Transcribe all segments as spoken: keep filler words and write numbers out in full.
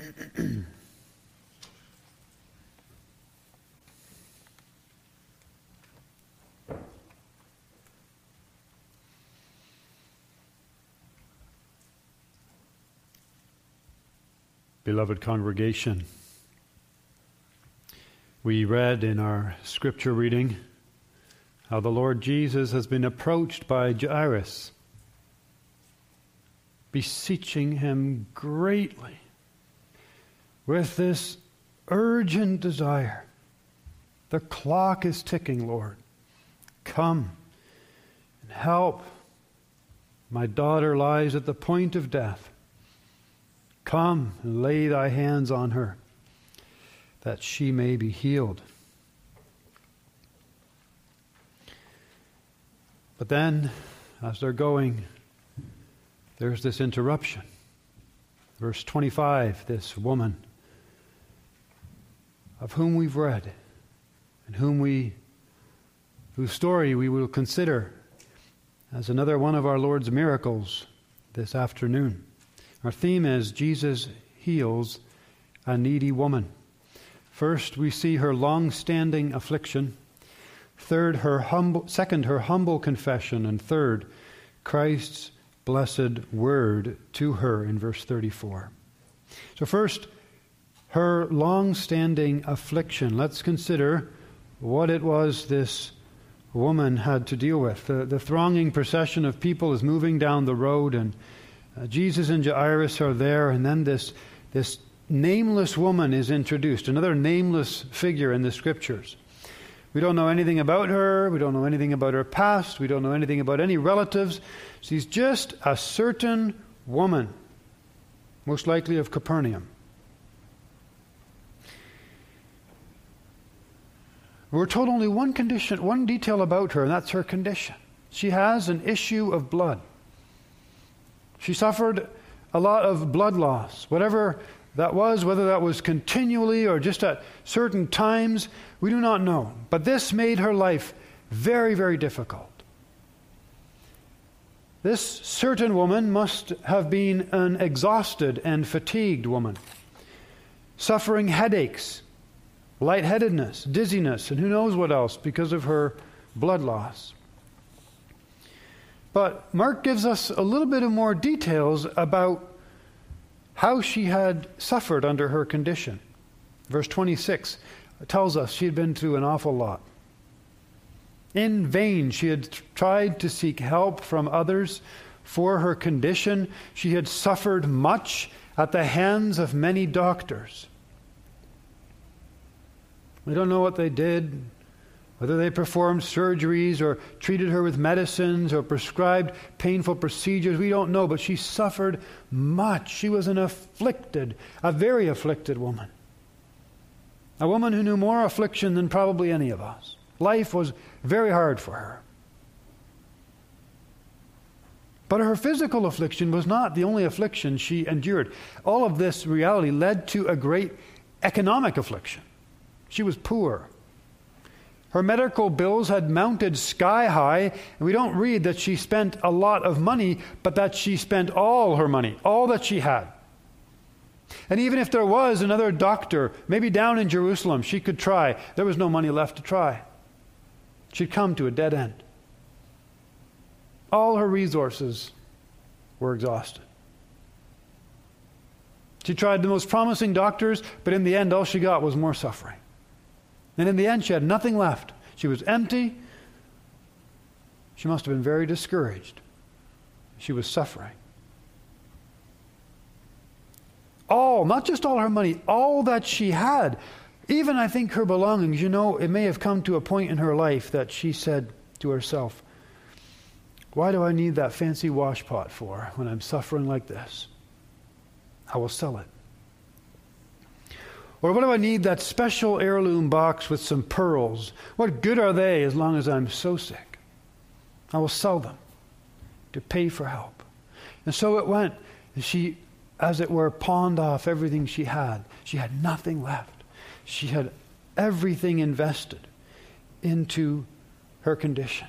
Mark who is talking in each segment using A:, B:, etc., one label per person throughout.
A: Beloved congregation, we read in our scripture reading how the Lord Jesus has been approached by Jairus, beseeching him greatly with this urgent desire. The clock is ticking, Lord. Come and help. My daughter lies at the point of death. Come and lay thy hands on her, that she may be healed. But then, as they're going, there's this interruption. Verse twenty-five, this woman of whom we've read, and whom we, whose story we will consider as another one of our Lord's miracles this afternoon. Our theme is Jesus heals a needy woman. First, we see her long-standing affliction. Third, her humble, second, her humble confession. And third, Christ's blessed word to her in verse thirty-four. So first, her long-standing affliction. Let's consider what it was this woman had to deal with. The, the thronging procession of people is moving down the road, and uh, Jesus and Jairus are there, and then this, this nameless woman is introduced, another nameless figure in the Scriptures. We don't know anything about her. We don't know anything about her past. We don't know anything about any relatives. She's just a certain woman, most likely of Capernaum. We're told only one condition, one detail about her, and that's her condition. She has an issue of blood. She suffered a lot of blood loss. Whatever that was, whether that was continually or just at certain times, we do not know. But this made her life very, very difficult. This certain woman must have been an exhausted and fatigued woman, suffering headaches, lightheadedness, dizziness, and who knows what else because of her blood loss. But Mark gives us a little bit of more details about how she had suffered under her condition. Verse twenty-six tells us she had been through an awful lot. In vain she had tried to seek help from others for her condition. She had suffered much at the hands of many doctors. We don't know what they did, whether they performed surgeries or treated her with medicines or prescribed painful procedures. We don't know, but she suffered much. She was an afflicted, a very afflicted woman. A woman who knew more affliction than probably any of us. Life was very hard for her. But her physical affliction was not the only affliction she endured. All of this reality led to a great economic affliction. She was poor. Her medical bills had mounted sky high, and we don't read that she spent a lot of money, but that she spent all her money, all that she had. And even if there was another doctor, maybe down in Jerusalem, she could try. There was no money left to try. She'd come to a dead end. All her resources were exhausted. She tried the most promising doctors, but in the end, all she got was more suffering. And in the end, she had nothing left. She was empty. She must have been very discouraged. She was suffering. All, not just all her money, all that she had, even I think her belongings, you know, it may have come to a point in her life that she said to herself, why do I need that fancy wash pot for when I'm suffering like this? I will sell it. Or what do I need that special heirloom box with some pearls? What good are they as long as I'm so sick? I will sell them to pay for help. And so it went. And she, as it were, pawned off everything she had. She had nothing left. She had everything invested into her condition.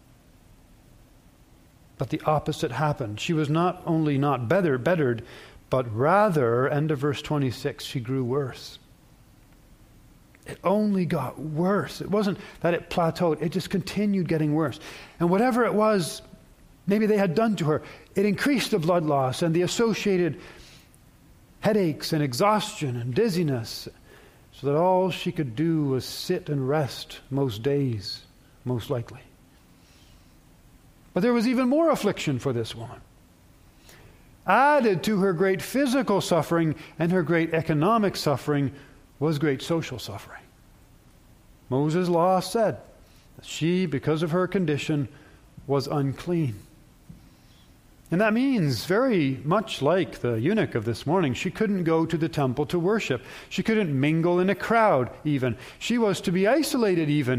A: But the opposite happened. She was not only not better, bettered, But rather, end of verse twenty-six, she grew worse. It only got worse. It wasn't that it plateaued. It just continued getting worse. And whatever it was, maybe they had done to her, it increased the blood loss and the associated headaches and exhaustion and dizziness, so that all she could do was sit and rest most days, most likely. But there was even more affliction for this woman. Added to her great physical suffering and her great economic suffering was great social suffering. Moses' law said that she, because of her condition, was unclean. And that means, very much like the eunuch of this morning, she couldn't go to the temple to worship. She couldn't mingle in a crowd even. She was to be isolated even.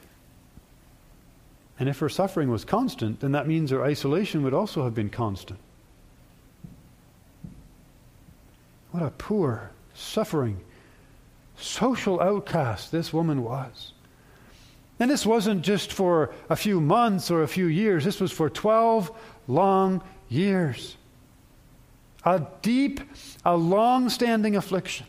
A: And if her suffering was constant, then that means her isolation would also have been constant. What a poor, suffering, social outcast this woman was. And this wasn't just for a few months or a few years. This was for twelve long years. A deep, a long-standing affliction.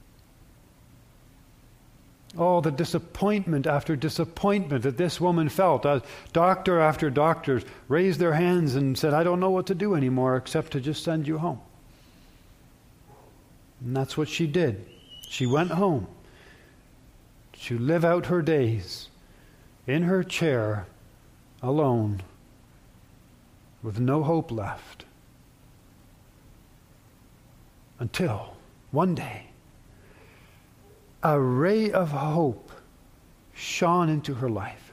A: Oh, the disappointment after disappointment that this woman felt as doctor after doctor raised their hands and said, I don't know what to do anymore except to just send you home. And that's what she did. She went home to live out her days in her chair alone with no hope left. Until one day, a ray of hope shone into her life.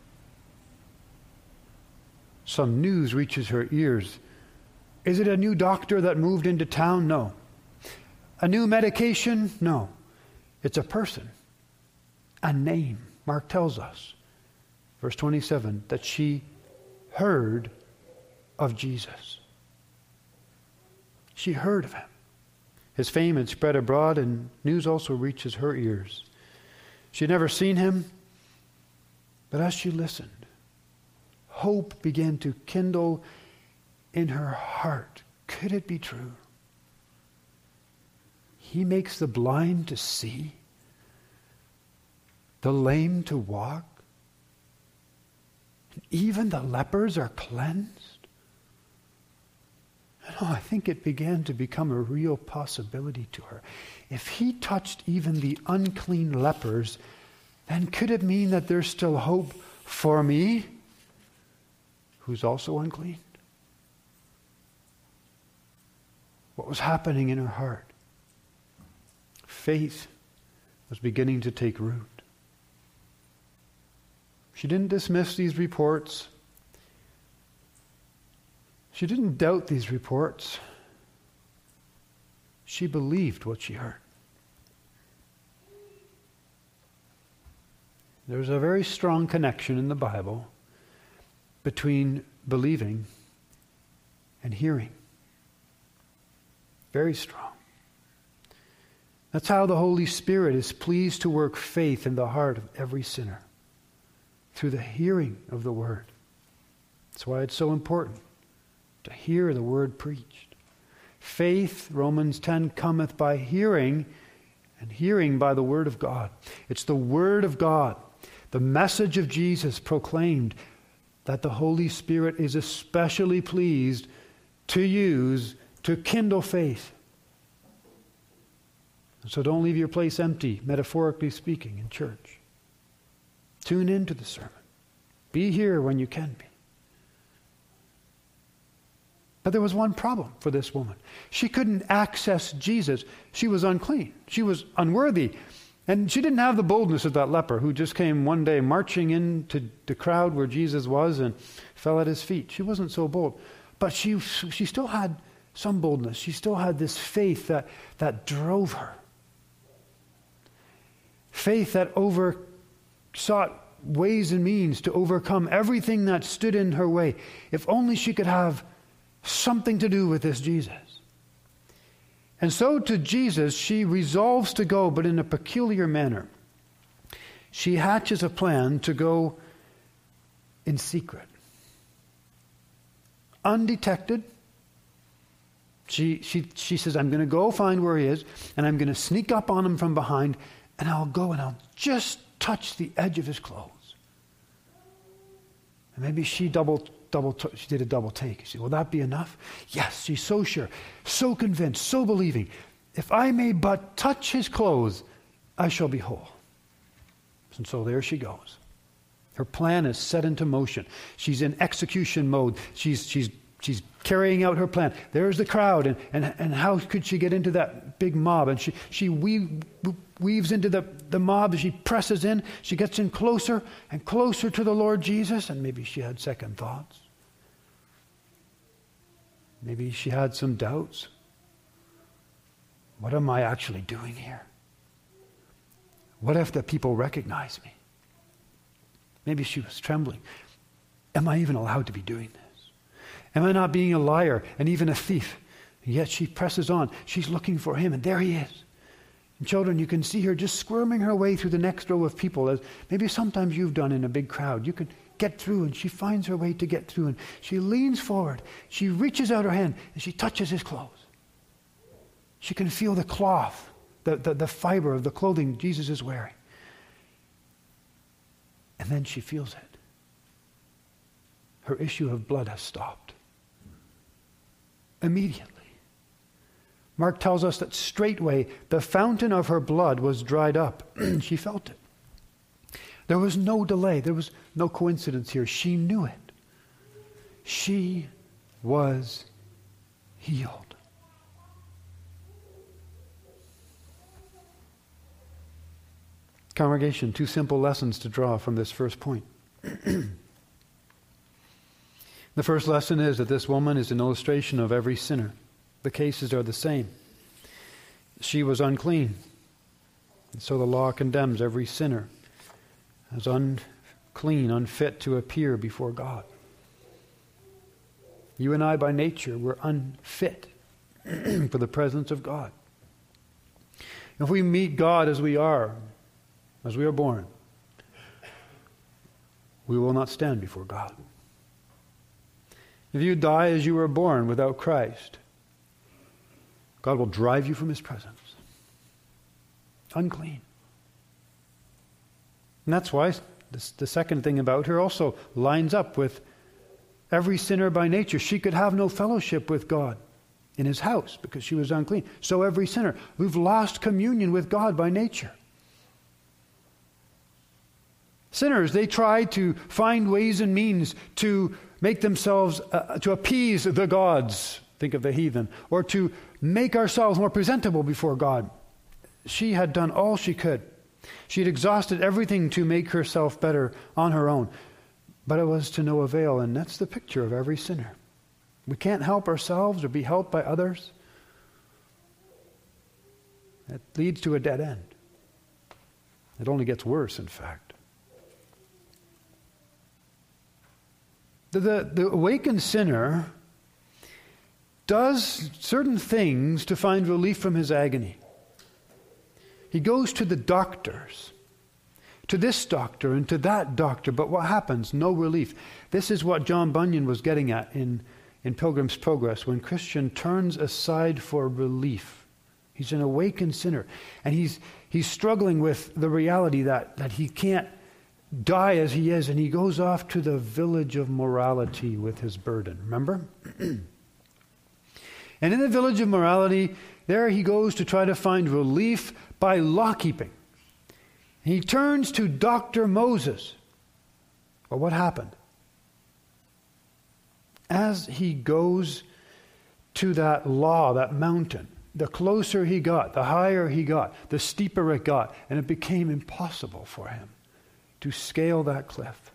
A: Some news reaches her ears. Is it a new doctor that moved into town? No. A new medication? No. It's a person, a name. Mark tells us, verse twenty-seven, that she heard of Jesus. She heard of him. His fame had spread abroad, and news also reaches her ears. She had never seen him, but as she listened, hope began to kindle in her heart. Could it be true? He makes the blind to see, the lame to walk, and even the lepers are cleansed. And oh, I think it began to become a real possibility to her. If he touched even the unclean lepers, then could it mean that there's still hope for me, who's also unclean? What was happening in her heart? Faith was beginning to take root. She didn't dismiss these reports. She didn't doubt these reports. She believed what she heard. There's a very strong connection in the Bible between believing and hearing. Very strong. That's how the Holy Spirit is pleased to work faith in the heart of every sinner, through the hearing of the Word. That's why it's so important to hear the Word preached. Faith, Romans ten, cometh by hearing, and hearing by the Word of God. It's the Word of God, the message of Jesus proclaimed, that the Holy Spirit is especially pleased to use to kindle faith. So don't leave your place empty, metaphorically speaking, in church. Tune into the sermon. Be here when you can be. But there was one problem for this woman. She couldn't access Jesus. She was unclean. She was unworthy. And she didn't have the boldness of that leper who just came one day marching into the crowd where Jesus was and fell at his feet. She wasn't so bold. But she, she still had some boldness. She still had this faith that, that drove her. Faith that over sought ways and means to overcome everything that stood in her way. If only she could have something to do with this Jesus. And so to Jesus she resolves to go, but in a peculiar manner. She hatches a plan to go in secret, undetected. She, she, she says, I'm going to go find where he is, and I'm going to sneak up on him from behind, and I'll go and I'll just touch the edge of his clothes. And maybe she double, double, t- she did a double take. She said, will that be enough? Yes, she's so sure, so convinced, so believing. If I may but touch his clothes, I shall be whole. And so there she goes. Her plan is set into motion. She's in execution mode. She's, she's, she's carrying out her plan. There's the crowd, and, and, and how could she get into that big mob? And she, she weave, weaves into the, the mob as she presses in. She gets in closer and closer to the Lord Jesus, and maybe she had second thoughts. Maybe she had some doubts. What am I actually doing here? What if the people recognize me? Maybe she was trembling. Am I even allowed to be doing this? Am I not being a liar and even a thief? And yet she presses on. She's looking for him, and there he is. And children, you can see her just squirming her way through the next row of people, as maybe sometimes you've done in a big crowd. You could get through, and she finds her way to get through, and she leans forward. She reaches out her hand, and she touches his clothes. She can feel the cloth, the, the, the fiber of the clothing Jesus is wearing. And then she feels it. Her issue of blood has stopped. Immediately. Mark tells us that straightway the fountain of her blood was dried up. She felt it. There was no delay. There was no coincidence here. She knew it. She was healed. Congregation, two simple lessons to draw from this first point. The first lesson is that this woman is an illustration of every sinner. The cases are the same. She was unclean, and so the law condemns every sinner as unclean, unfit to appear before God. You and I, by nature, were unfit for the presence of God. If we meet God as we are, as we are born, we will not stand before God. If you die as you were born without Christ, God will drive you from his presence. Unclean. And that's why this, the second thing about her also lines up with every sinner by nature. She could have no fellowship with God in his house because she was unclean. So every sinner, we've lost communion with God by nature. Sinners, they try to find ways and means to make themselves, uh, to appease the gods, think of the heathen, or to make ourselves more presentable before God. She had done all she could. She had exhausted everything to make herself better on her own. But it was to no avail, and that's the picture of every sinner. We can't help ourselves or be helped by others. It leads to a dead end. It only gets worse, in fact. The, the, the awakened sinner does certain things to find relief from his agony. He goes to the doctors, to this doctor and to that doctor, but what happens? No relief. This is what John Bunyan was getting at in, in Pilgrim's Progress, when Christian turns aside for relief. He's an awakened sinner, and he's, he's struggling with the reality that, that he can't die as he is, and he goes off to the village of morality with his burden. Remember? And in the village of morality, there he goes to try to find relief by law-keeping. He turns to Doctor Moses. Well, what happened? As he goes to that law, that mountain, the closer he got, the higher he got, the steeper it got, and it became impossible for him to scale that cliff.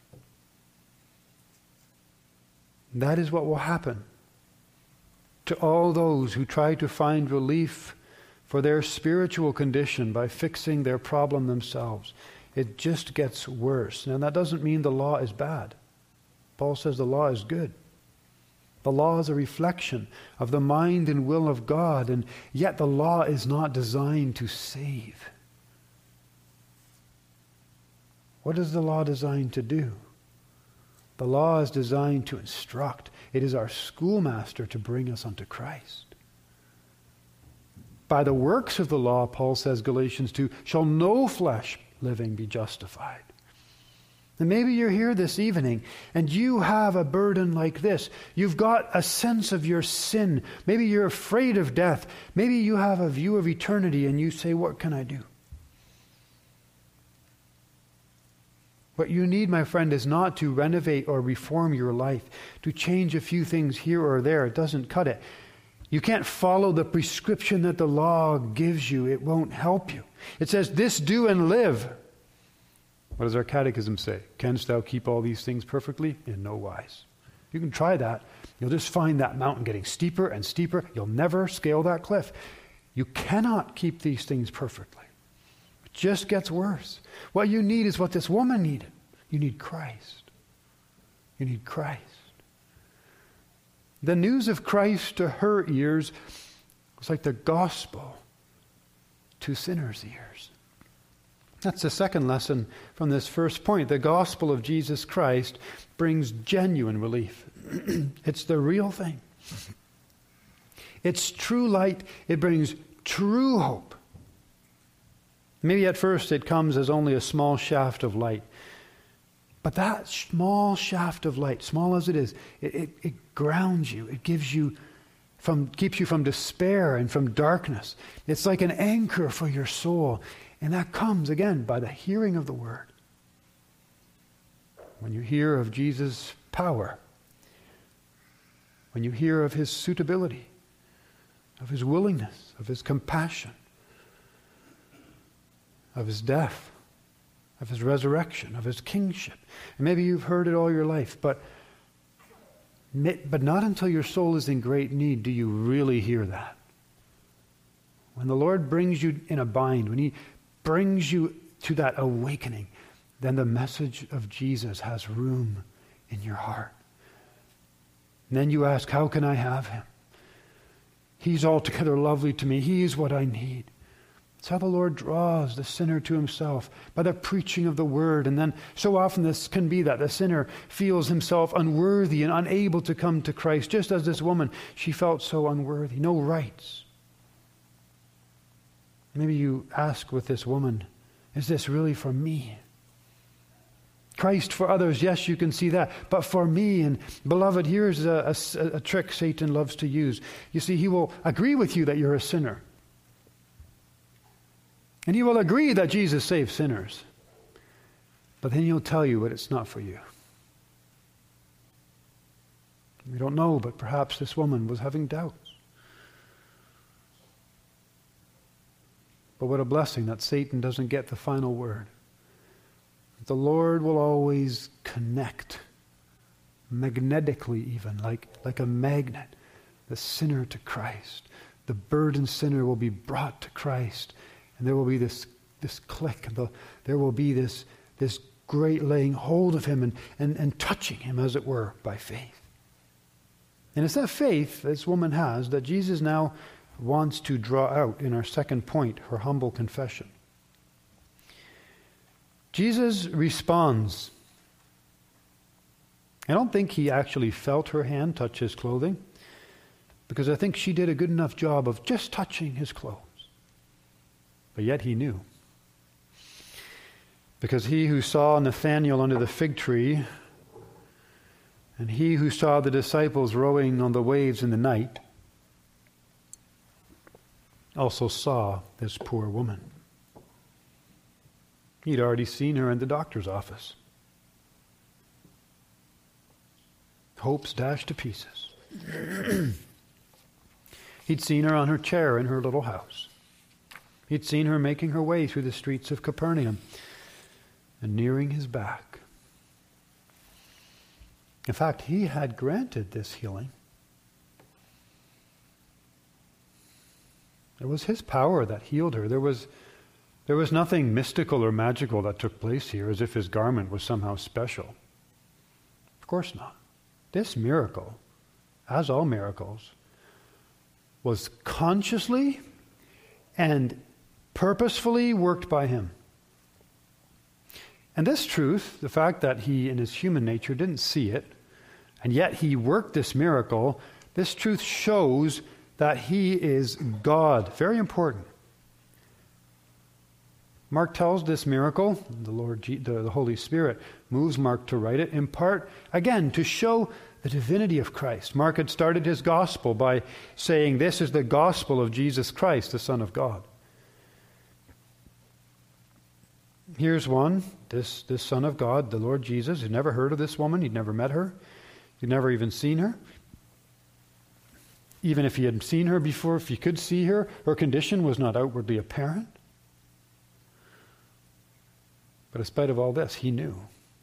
A: That is what will happen to all those who try to find relief for their spiritual condition by fixing their problem themselves. It just gets worse. Now, that doesn't mean the law is bad. Paul says the law is good. The law is a reflection of the mind and will of God, and yet the law is not designed to save. What is the law designed to do? The law is designed to instruct. It is our schoolmaster to bring us unto Christ. by the works of the law, Paul says, Galatians two, shall no flesh living be justified. And maybe you're here this evening and you have a burden like this. You've got a sense of your sin. Maybe you're afraid of death. Maybe you have a view of eternity and you say, what can I do? What you need, my friend, is not to renovate or reform your life, to change a few things here or there. It doesn't cut it. You can't follow the prescription that the law gives you. It won't help you. It says, this do and live. What does our catechism say? Canst thou keep all these things perfectly? In no wise. You can try that. You'll just find that mountain getting steeper and steeper. You'll never scale that cliff. You cannot keep these things perfectly. It just gets worse. What you need is what this woman needed. You need Christ. You need Christ. The news of Christ to her ears was like the gospel to sinners' ears. That's the second lesson from this first point. The gospel of Jesus Christ brings genuine relief. It's the real thing. It's true light. It brings true hope. Maybe at first it comes as only a small shaft of light. But that small shaft of light, small as it is, it, it, it grounds you. It gives you from, keeps you from despair and from darkness. It's like an anchor for your soul. And that comes, again, by the hearing of the word. When you hear of Jesus' power, when you hear of his suitability, of his willingness, of his compassion, of his death, of his resurrection, of his kingship. And maybe you've heard it all your life, but, but not until your soul is in great need do you really hear that. When the Lord brings you in a bind, when he brings you to that awakening, then the message of Jesus has room in your heart. And then you ask, how can I have him? He's altogether lovely to me. He's what I need. It's how the Lord draws the sinner to himself, by the preaching of the word. And then so often this can be that the sinner feels himself unworthy and unable to come to Christ, just as this woman, she felt so unworthy, no rights. Maybe you ask with this woman, is this really for me? Christ for others, yes, you can see that. But for me, and beloved, here's a, a, a trick Satan loves to use. You see, he will agree with you that you're a sinner. And he will agree that Jesus saves sinners. But then he'll tell you that it's not for you. We don't know, but perhaps this woman was having doubts. But what a blessing that Satan doesn't get the final word. The Lord will always connect, magnetically even, like, like a magnet, the sinner to Christ. The burdened sinner will be brought to Christ, and there will be this, this click, and the, there will be this, this great laying hold of him and, and, and touching him, as it were, by faith. And it's that faith this woman has that Jesus now wants to draw out in our second point, her humble confession. Jesus responds. I don't think he actually felt her hand touch his clothing, because I think she did a good enough job of just touching his clothes. But yet he knew. Because he who saw Nathanael under the fig tree, and he who saw the disciples rowing on the waves in the night, also saw this poor woman. He'd already seen her in the doctor's office. Hopes dashed to pieces. He'd seen her on her chair in her little house. He'd seen her making her way through the streets of Capernaum and nearing his back. In fact, he had granted this healing. It was his power that healed her. There was, there was nothing mystical or magical that took place here, as if his garment was somehow special. Of course not. This miracle, as all miracles, was consciously and purposefully worked by him. And this truth, the fact that he in his human nature didn't see it, and yet he worked this miracle, this truth shows that he is God. Very important. Mark tells this miracle, the Lord, the, the Holy Spirit moves Mark to write it, in part, again, to show the divinity of Christ. Mark had started his gospel by saying, this is the gospel of Jesus Christ, the Son of God. Here's one, this, this Son of God, the Lord Jesus. He'd never heard of this woman. He'd never met her. He'd never even seen her. Even if he had seen her before, if he could see her, her condition was not outwardly apparent. But in spite of all this, he knew.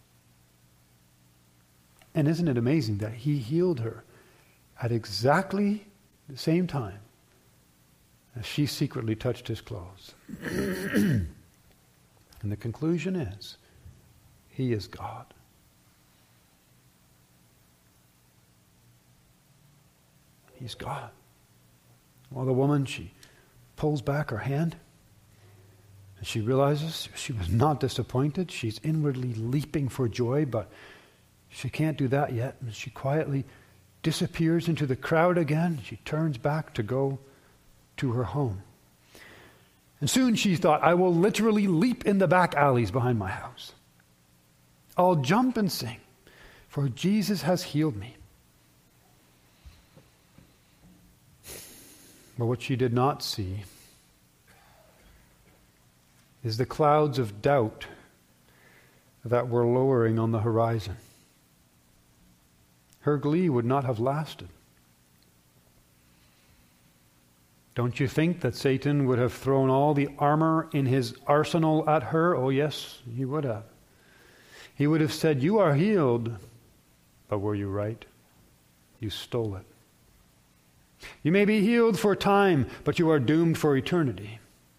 A: And isn't it amazing that he healed her at exactly the same time as she secretly touched his clothes? And the conclusion is, he is God. He's God. Well, the woman, she pulls back her hand, and she realizes she was not disappointed. She's inwardly leaping for joy, but she can't do that yet. And she quietly disappears into the crowd again. She turns back to go to her home. And soon she thought, I will literally leap in the back alleys behind my house. I'll jump and sing, for Jesus has healed me. But what she did not see is the clouds of doubt that were lowering on the horizon. Her glee would not have lasted. Don't you think that Satan would have thrown all the armor in his arsenal at her? Oh yes, he would have. He would have said, you are healed, but were you right? You stole it. You may be healed for time, but you are doomed for eternity.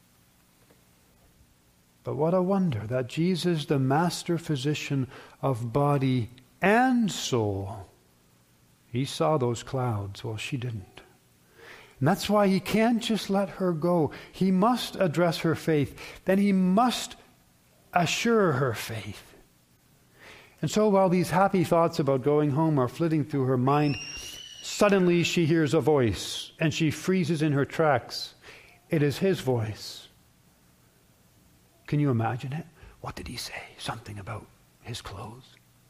A: But what a wonder that Jesus, the master physician of body and soul, he saw those clouds while she didn't. And that's why he can't just let her go. He must address her faith. Then he must assure her faith. And so while these happy thoughts about going home are flitting through her mind, suddenly she hears a voice, and she freezes in her tracks. It is his voice. Can you imagine it? What did he say? Something about his clothes.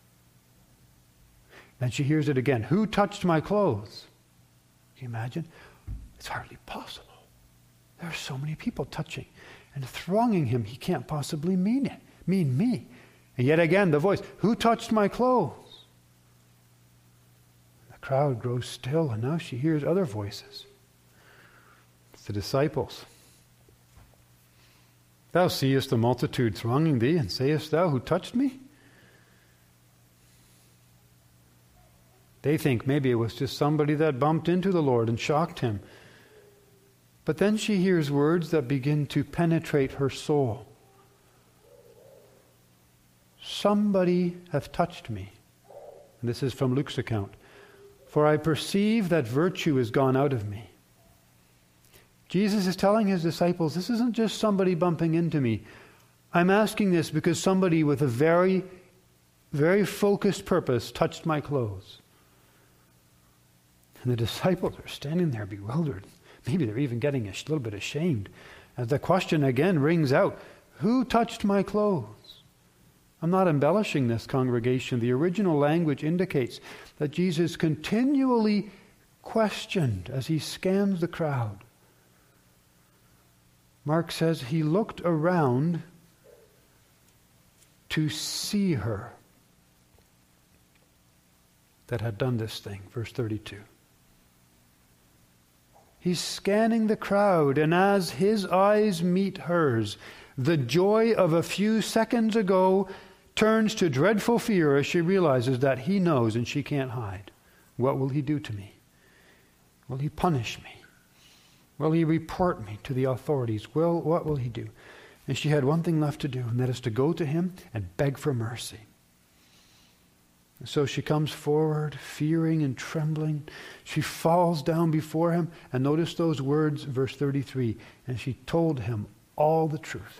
A: Then she hears it again. Who touched my clothes? Can you imagine? It's hardly possible. There are so many people touching and thronging him. He can't possibly mean it. Mean me. And yet again the voice. Who touched my clothes? Crowd grows still, and now she hears other voices. It's the disciples. Thou seest the multitude thronging thee, and sayest thou, who touched me? They think maybe it was just somebody that bumped into the Lord and shocked him. But then she hears words that begin to penetrate her soul. Somebody hath touched me. And this is from Luke's account. For I perceive that virtue is gone out of me. Jesus is telling his disciples, this isn't just somebody bumping into me. I'm asking this because somebody with a very, very focused purpose touched my clothes. And the disciples are standing there bewildered. Maybe they're even getting a little bit ashamed. As the question again rings out, who touched my clothes? I'm not embellishing this, congregation. The original language indicates that Jesus continually questioned as he scans the crowd. Mark says he looked around to see her that had done this thing. Verse thirty-two. He's scanning the crowd, and as his eyes meet hers, the joy of a few seconds ago turns to dreadful fear as she realizes that he knows and she can't hide. What will he do to me? Will he punish me? Will he report me to the authorities? Well, what will he do? And she had one thing left to do, and that is to go to him and beg for mercy. And so she comes forward, fearing and trembling. She falls down before him, and notice those words, verse thirty-three, and she told him all the truth.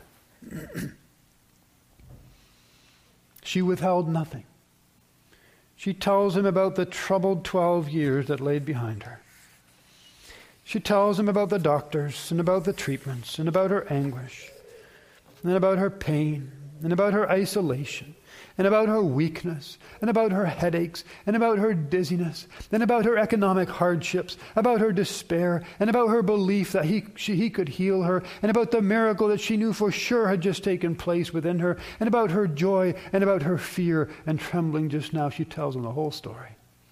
A: She withheld nothing. She tells him about the troubled twelve years that laid behind her. She tells him about the doctors and about the treatments and about her anguish and about her pain and about her isolation and about her weakness and about her headaches and about her dizziness and about her economic hardships, about her despair and about her belief that he, she, he could heal her, and about the miracle that she knew for sure had just taken place within her, and about her joy and about her fear and trembling just now. She tells him the whole story.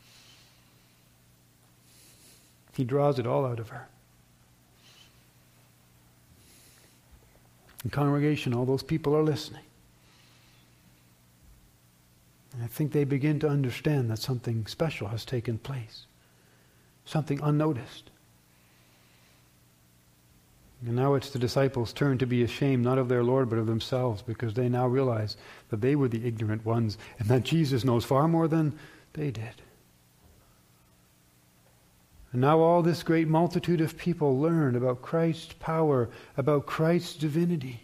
A: He draws it all out of her. In congregation, all those people are listening. And I think they begin to understand that something special has taken place. Something unnoticed. And now it's the disciples' turn to be ashamed, not of their Lord, but of themselves, because they now realize that they were the ignorant ones and that Jesus knows far more than they did. And now all this great multitude of people learned about Christ's power, about Christ's divinity.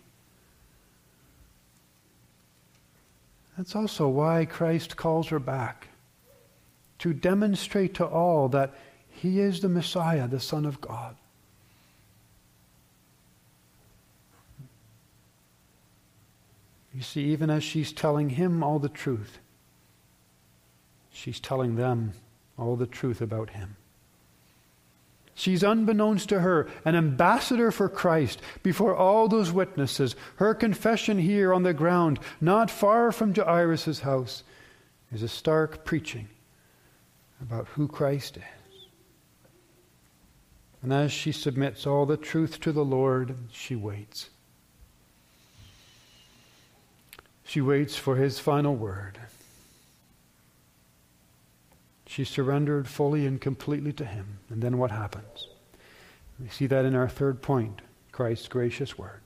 A: That's also why Christ calls her back, to demonstrate to all that he is the Messiah, the Son of God. You see, even as she's telling him all the truth, she's telling them all the truth about him. She's, unbeknownst to her, an ambassador for Christ before all those witnesses. Her confession here on the ground, not far from Jairus' house, is a stark preaching about who Christ is. And as she submits all the truth to the Lord, she waits. She waits for his final word. She surrendered fully and completely to him. And then what happens? We see that in our third point, Christ's gracious word.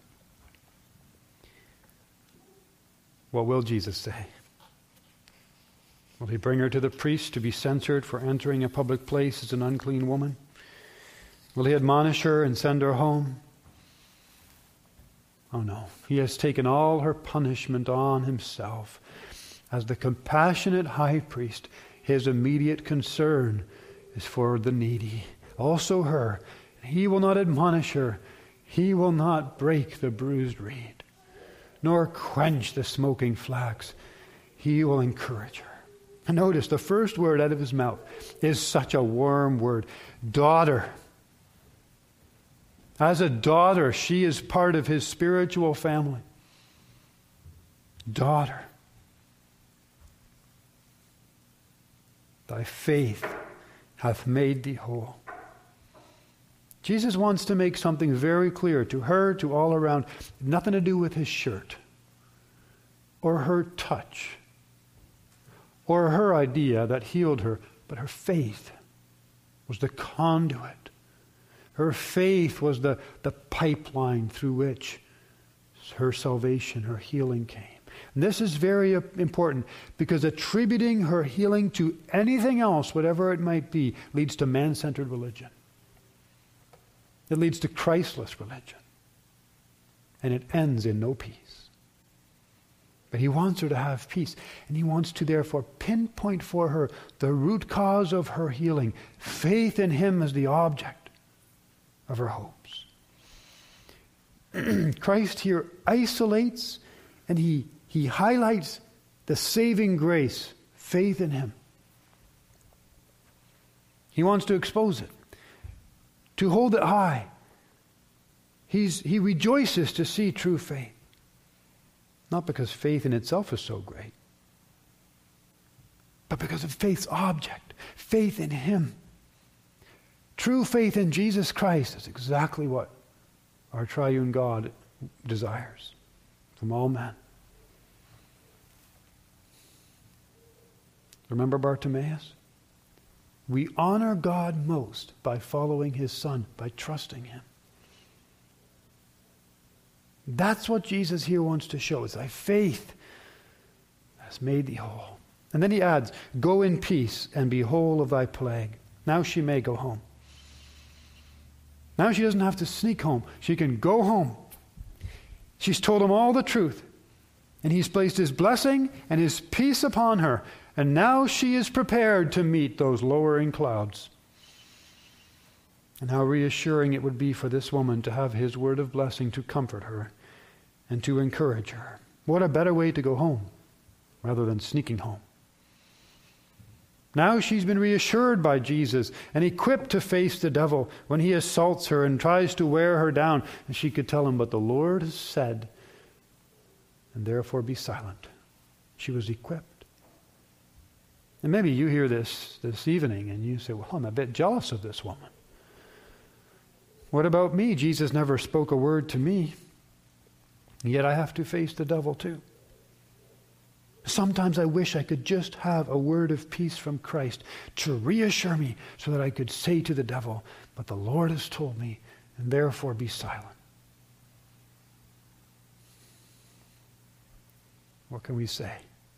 A: What will Jesus say? Will he bring her to the priest to be censured for entering a public place as an unclean woman? Will he admonish her and send her home? Oh no, he has taken all her punishment on himself. As the compassionate high priest, his immediate concern is for the needy, also her. He will not admonish her. He will not break the bruised reed, nor quench the smoking flax. He will encourage her. And notice the first word out of his mouth is such a warm word. Daughter. As a daughter, she is part of his spiritual family. Daughter. Thy faith hath made thee whole. Jesus wants to make something very clear to her, to all around. Nothing to do with his shirt, or her touch, or her idea that healed her, but her faith was the conduit. Her faith was the, the pipeline through which her salvation, her healing came. And this is very important, because attributing her healing to anything else, whatever it might be, leads to man-centered religion. It leads to Christless religion. And it ends in no peace. But he wants her to have peace. And he wants to therefore pinpoint for her the root cause of her healing. Faith in him as the object of her hopes. Christ here isolates and he He highlights the saving grace, faith in him. He wants to expose it, to hold it high. He's, he rejoices to see true faith. Not because faith in itself is so great, but because of faith's object, faith in him. True faith in Jesus Christ is exactly what our triune God desires from all men. Remember Bartimaeus? We honor God most by following his Son, by trusting him. That's what Jesus here wants to show. It's thy faith has made thee whole. And then he adds, go in peace and be whole of thy plague. Now she may go home. Now she doesn't have to sneak home. She can go home. She's told him all the truth. And he's placed his blessing and his peace upon her. And now she is prepared to meet those lowering clouds. And how reassuring it would be for this woman to have his word of blessing to comfort her and to encourage her. What a better way to go home rather than sneaking home. Now she's been reassured by Jesus and equipped to face the devil when he assaults her and tries to wear her down. And she could tell him, but the Lord has said, and therefore be silent. She was equipped. And maybe you hear this this evening and you say, well, I'm a bit jealous of this woman. What about me? Jesus never spoke a word to me. Yet I have to face the devil too. Sometimes I wish I could just have a word of peace from Christ to reassure me so that I could say to the devil, but the Lord has told me, and therefore be silent. What can we say?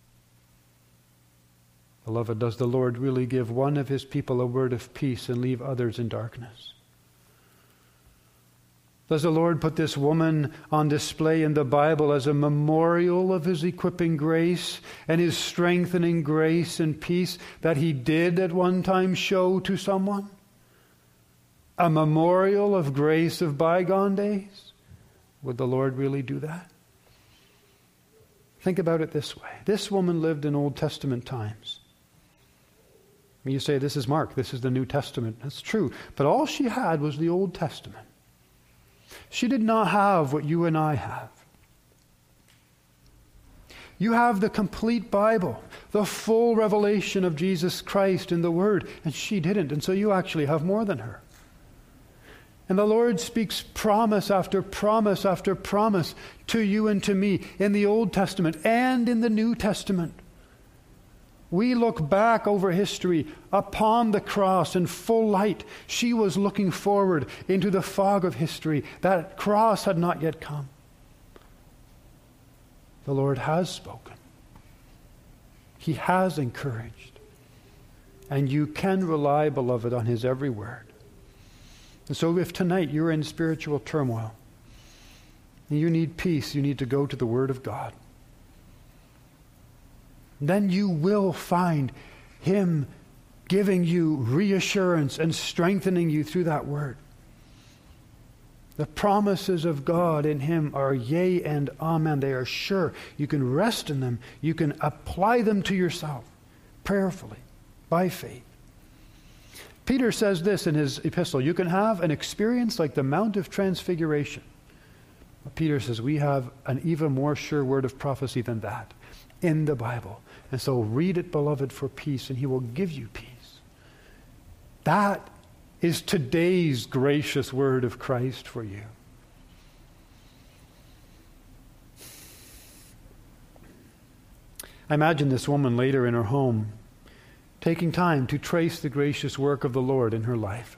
A: Beloved, does the Lord really give one of his people a word of peace and leave others in darkness? Does the Lord put this woman on display in the Bible as a memorial of his equipping grace and his strengthening grace and peace that he did at one time show to someone? A memorial of grace of bygone days? Would the Lord really do that? Think about it this way. This woman lived in Old Testament times. You say, this is Mark, this is the New Testament. That's true. But all she had was the Old Testament. She did not have what you and I have. You have the complete Bible, the full revelation of Jesus Christ in the Word, and she didn't, and so you actually have more than her. And the Lord speaks promise after promise after promise to you and to me in the Old Testament and in the New Testament. We look back over history upon the cross in full light. She was looking forward into the fog of history. That cross had not yet come. The Lord has spoken. He has encouraged. And you can rely, beloved, on his every word. And so if tonight you're in spiritual turmoil, and you need peace, you need to go to the Word of God. Then you will find him giving you reassurance and strengthening you through that word. The promises of God in him are yea and amen. They are sure. You can rest in them. You can apply them to yourself prayerfully, by faith. Peter says this in his epistle, you can have an experience like the Mount of Transfiguration. But Peter says we have an even more sure word of prophecy than that in the Bible. And so read it, beloved, for peace, and he will give you peace. That is today's gracious word of Christ for you. I imagine this woman later in her home taking time to trace the gracious work of the Lord in her life.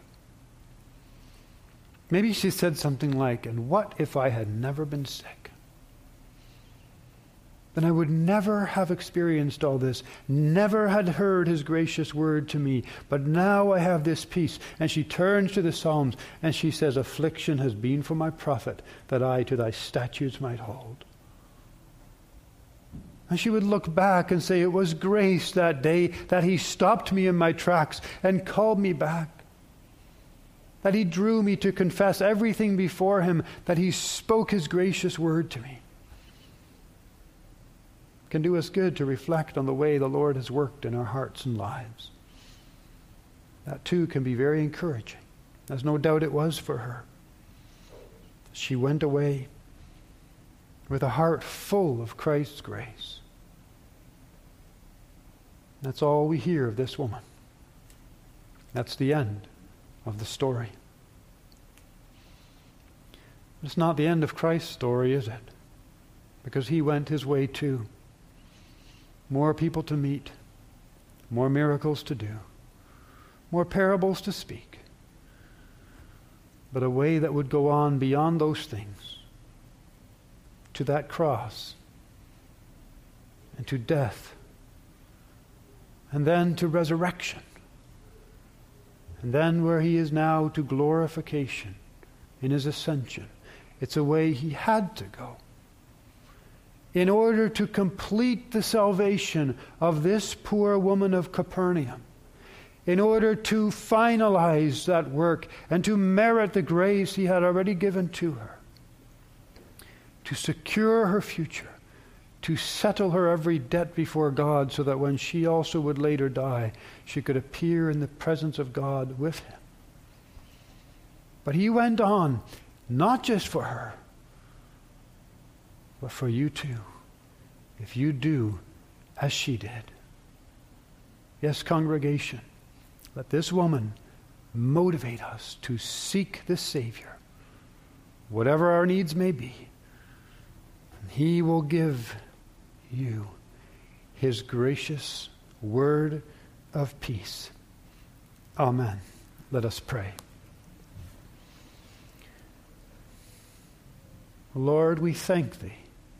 A: Maybe she said something like, and what if I had never been sick? Then I would never have experienced all this, never had heard his gracious word to me, but now I have this peace. And she turns to the Psalms and she says, affliction has been for my profit, that I to thy statutes might hold. And she would look back and say, it was grace that day that he stopped me in my tracks and called me back. That he drew me to confess everything before him, that he spoke his gracious word to me. It can do us good to reflect on the way the Lord has worked in our hearts and lives. That too can be very encouraging, as no doubt it was for her. She went away with a heart full of Christ's grace. That's all we hear of this woman. That's the end of the story. It's not the end of Christ's story, is it? Because he went his way too. More people to meet, more miracles to do, more parables to speak, but a way that would go on beyond those things to that cross and to death and then to resurrection and then where he is now to glorification in his ascension. It's a way he had to go in order to complete the salvation of this poor woman of Capernaum, in order to finalize that work and to merit the grace he had already given to her, to secure her future, to settle her every debt before God, so that when she also would later die, she could appear in the presence of God with him. But he went on, not just for her, but for you too, if you do as she did. Yes, congregation, let this woman motivate us to seek the Savior, whatever our needs may be. And he will give you his gracious word of peace. Amen. Let us pray. Lord, we thank thee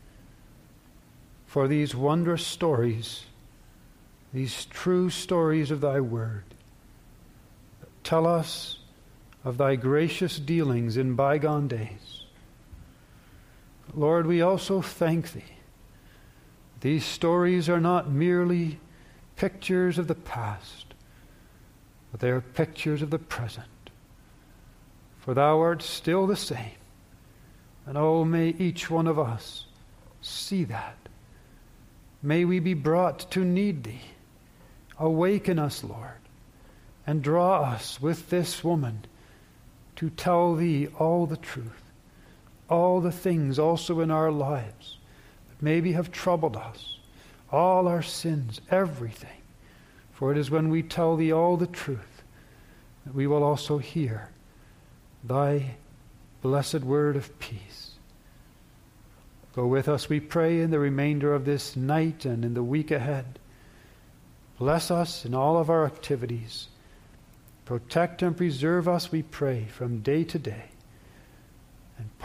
A: for these wondrous stories, these true stories of thy word that tell us of thy gracious dealings in bygone days. Lord, we also thank thee. These stories are not merely pictures of the past, but they are pictures of the present. For thou art still the same. And oh, may each one of us see that. May we be brought to need thee. Awaken us, Lord, and draw us with this woman to tell thee all the truth, all the things also in our lives that maybe have troubled us, all our sins, everything. For it is when we tell thee all the truth that we will also hear thy blessed word of peace. Go with us, we pray, in the remainder of this night and in the week ahead. Bless us in all of our activities. Protect and preserve us, we pray, from day to day. And